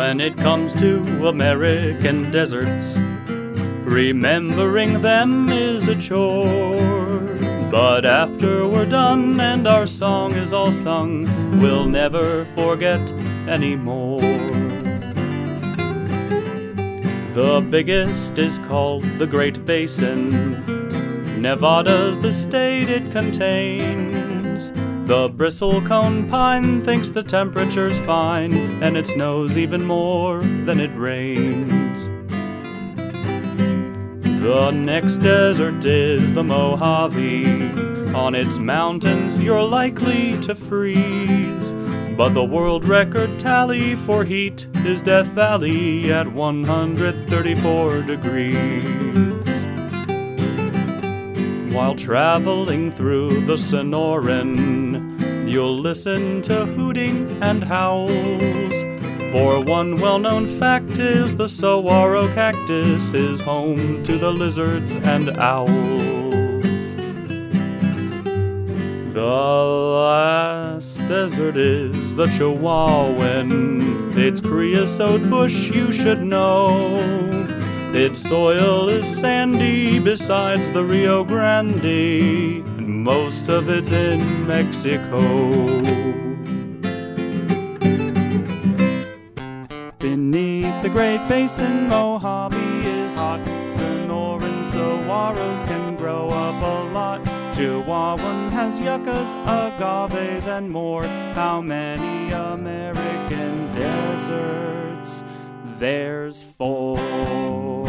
When it comes to American deserts, remembering them is a chore. But after we're done and our song is all sung, we'll never forget anymore. The biggest is called the Great Basin. Nevada's the state it contains. The bristlecone pine thinks the temperature's fine, and it snows even more than it rains. The next desert is the Mojave. On its mountains you're likely to freeze, but the world record tally for heat is Death Valley at 134 degrees. While traveling through the Sonoran, you'll listen to hooting and howls. For one well-known fact is the saguaro cactus is home to the lizards and owls. The last desert is the Chihuahuan. Its creosote bush you should know. Its soil is sandy besides the Rio Grande, and most of it's in Mexico. Beneath the Great Basin, Mojave is hot. Sonoran saguaros can grow up a lot. Chihuahuan has yuccas, agaves, and more. How many American deserts? There's 4.